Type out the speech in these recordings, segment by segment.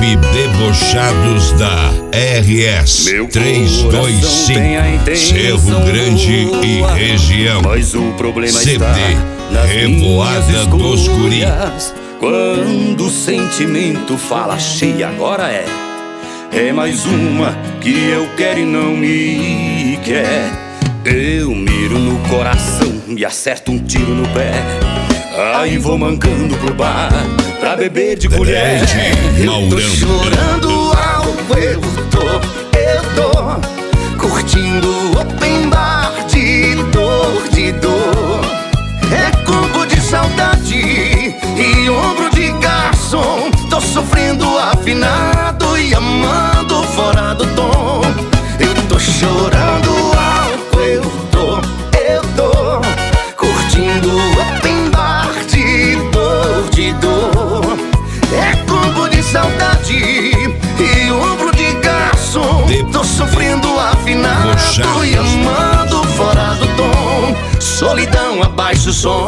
Equipe Debochados da RS 325, Cerro Grande e região. Mas o problema CD está nas Revoada dos Guri. Quando o sentimento fala cheia, agora é mais uma que eu quero e não me quer. Eu miro no coração e acerto um tiro no pé. Aí vou mancando pro bar pra beber de colher. Eu tô chorando algo, eu tô curtindo open bar de dor. É combo de saudade e ombro de garçom. Tô sofrendo afinado e amando fora do tom. Eu tô chorando algo, eu tô curtindo open bar de dor. É combo de saudade e ombro de garçom. Tô sofrendo afinado e amando fora do tom. Solidão, abaixa o som.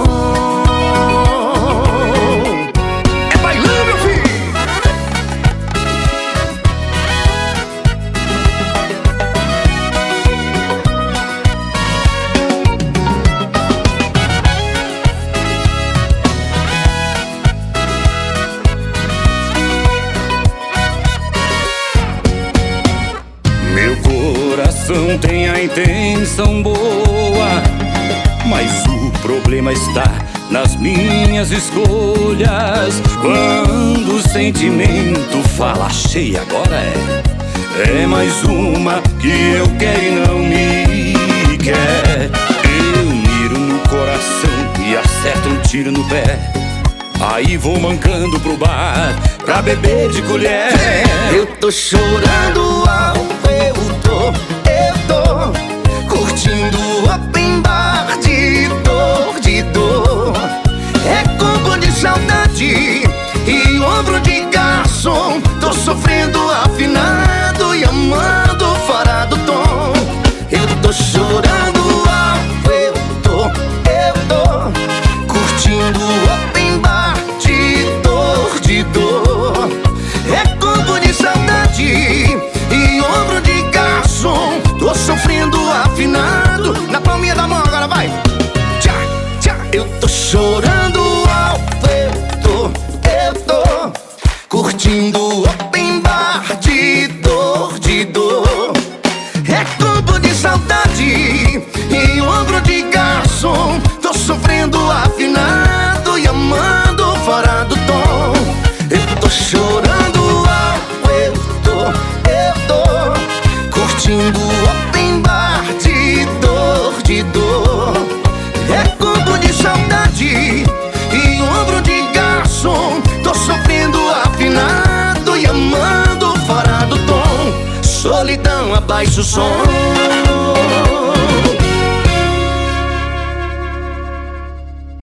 É bailão, meu filho. Meu coração tem a intenção boa, mas o problema está nas minhas escolhas. Quando o sentimento fala cheia, agora é mais uma que eu quero e não me quer. Eu miro no coração e acerto um tiro no pé. Aí vou mancando pro bar pra beber de colher. Eu tô chorando algo, eu tô curtindo open bar de dor. É combo de saudade e ombro de garçom. Tô sofrendo afinado e amando fora do tom. Eu tô chorando algo, eu tô curtindo open bar de dor. É combo de saudade e ombro de garçom. Tô sofrendo afinado. Na palminha da mão agora vai. Tchá, tchá. Eu tô chorando alto, eu tô curtindo open bar de dor. É combo de saudade e ombro de garçom. Tô sofrendo afinado e amando fora do tom. Eu tô chorando alto, eu tô curtindo open bar de dor. É combo de saudade e ombro de garçom. Tô sofrendo afinado e amando fora do tom. Solidão, abaixa o som.